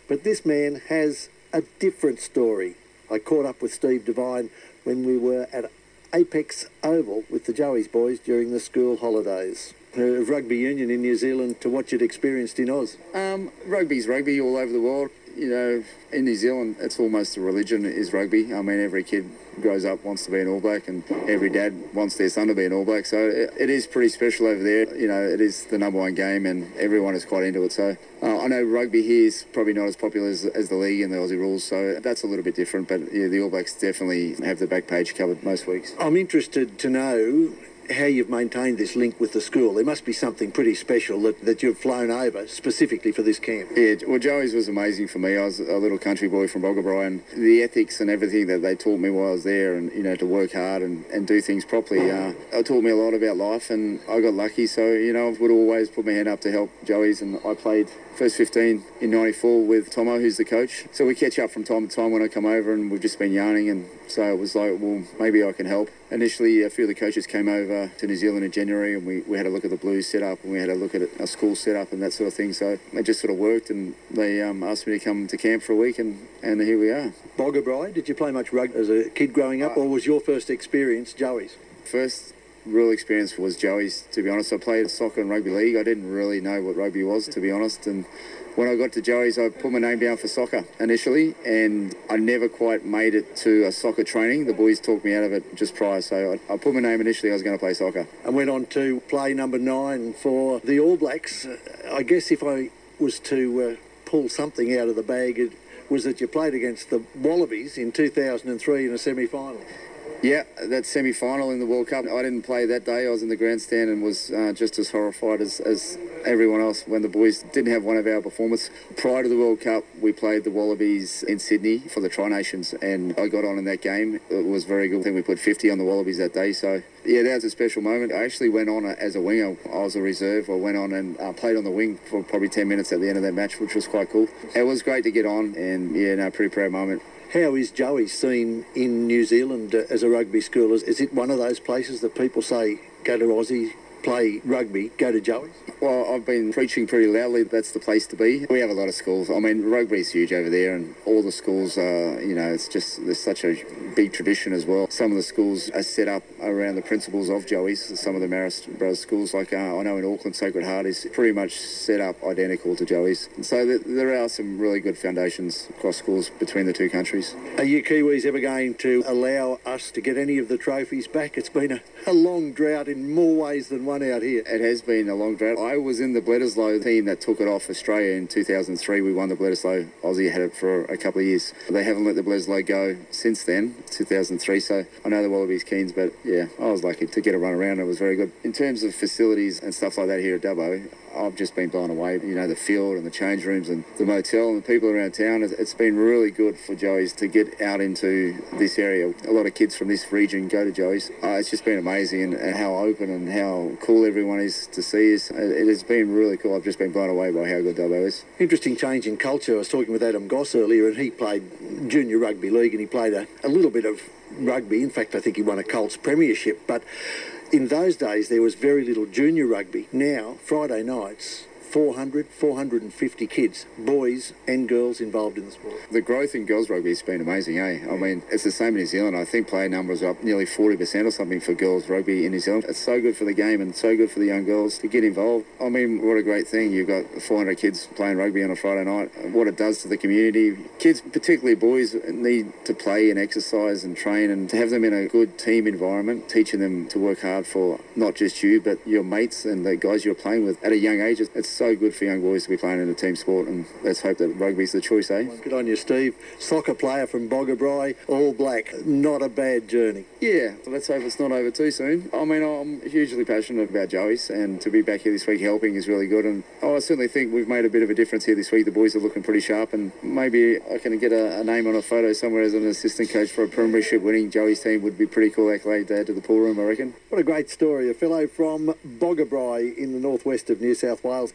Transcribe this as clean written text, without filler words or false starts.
But this man has a different story. I caught up with Steve Devine when we were at Apex Oval with the Joey's boys during the school holidays. Rugby union in New Zealand to what you'd experienced in Oz. Rugby's rugby all over the world. You know, in New Zealand, it's almost a religion, is rugby. I mean, every kid grows up, wants to be an All Black, and every dad wants their son to be an All Black. So it is pretty special over there. You know, it is the number one game, and everyone is quite into it. So I know rugby here is probably not as popular as the league and the Aussie rules, so that's a little bit different. But yeah, the All Blacks definitely have the back page covered most weeks. I'm interested to know how you've maintained this link with the school. There must be something pretty special that you've flown over specifically for this camp. Yeah, well, Joey's was amazing for me. I was a little country boy from Boggabri, and the ethics and everything that they taught me while I was there, and, you know, to work hard and do things properly, it taught me a lot about life, and I got lucky. So, you know, I would always put my hand up to help Joey's, and I played first 15 in 94 with Tomo, who's the coach. So we catch up from time to time when I come over, and we've just been yarning, and so it was like, well, maybe I can help. Initially, a few of the coaches came over to New Zealand in January, and we had a look at the Blues setup, and we had a look at our school setup and that sort of thing. So it just sort of worked, and they asked me to come to camp for a week, and here we are. Boggabri, did you play much rugby as a kid growing up, or was your first experience Joey's? First real experience was Joey's, to be honest. I played soccer and rugby league. I didn't really know what rugby was, to be honest, and when I got to Joey's, I put my name down for soccer initially, and I never quite made it to a soccer training. The boys talked me out of it just prior, so I put my name initially. I was going to play soccer. And went on to play number 9 for the All Blacks. I guess if I was to pull something out of the bag, it was that you played against the Wallabies in 2003 in a semi-final. Yeah, that semi-final in the World Cup. I didn't play that day. I was in the grandstand and was just as horrified as everyone else when the boys didn't have one of our performers. Prior to the World Cup, we played the Wallabies in Sydney for the Tri-Nations, and I got on in that game. It was very good. I think we put 50 on the Wallabies that day, so yeah, that was a special moment. I actually went on as a winger. I was a reserve. I went on and played on the wing for probably 10 minutes at the end of that match, which was quite cool. It was great to get on, and yeah, no, pretty proud moment. How is Joey seen in New Zealand as a rugby school? Is it one of those places that people say, go to Aussie, play rugby, go to Joey's? Well, I've been preaching pretty loudly that's the place to be. We have a lot of schools. I mean, rugby's huge over there, and all the schools are, you know, it's just, there's such a big tradition as well. Some of the schools are set up around the principles of Joey's. Some of the Marist Brothers schools, like I know in Auckland, Sacred Heart is pretty much set up identical to Joey's. So there are some really good foundations across schools between the two countries. Are you Kiwis ever going to allow us to get any of the trophies back? It's been a long drought in more ways than one out here. It has been a long drought. I was in the Bledisloe team that took it off Australia in 2003. We won the Bledisloe. Aussie had it for a couple of years. They haven't let the Bledisloe go since then, 2003. So I know the Wallabies Keens, but yeah, I was lucky to get a run around. It was very good. In terms of facilities and stuff like that here at Dubbo, I've just been blown away. You know, the field and the change rooms and the motel and the people around town. It's been really good for Joey's to get out into this area. A lot of kids from this region go to Joey's. It's just been amazing, and how open and how cool everyone is to see us. It has been really cool. I've just been blown away by how good Dubbo is. Interesting change in culture. I was talking with Adam Goss earlier, and he played junior rugby league, and he played a little bit of rugby. In fact, I think he won a Colts premiership, but in those days, there was very little junior rugby. Now, Friday nights, 450 kids, boys and girls involved in the sport. The growth in girls rugby has been amazing, eh? I mean, it's the same in New Zealand. I think player numbers are up nearly 40% or something for girls rugby in New Zealand. It's so good for the game and so good for the young girls to get involved. I mean, what a great thing. You've got 400 kids playing rugby on a Friday night. What it does to the community. Kids, particularly boys, need to play and exercise and train, and to have them in a good team environment, teaching them to work hard for not just you, but your mates and the guys you're playing with at a young age. It's so good for young boys to be playing in a team sport, and let's hope that rugby's the choice, eh? Good on you, Steve. Soccer player from Boggabri, All Black. Not a bad journey. Yeah, let's hope it's not over too soon. I mean, I'm hugely passionate about Joey's, and to be back here this week helping is really good, and I certainly think we've made a bit of a difference here this week. The boys are looking pretty sharp, and maybe I can get a name on a photo somewhere as an assistant coach for a premiership winning Joey's team. Would be pretty cool accolade to add to the pool room, I reckon. What a great story. A fellow from Boggabri in the northwest of New South Wales.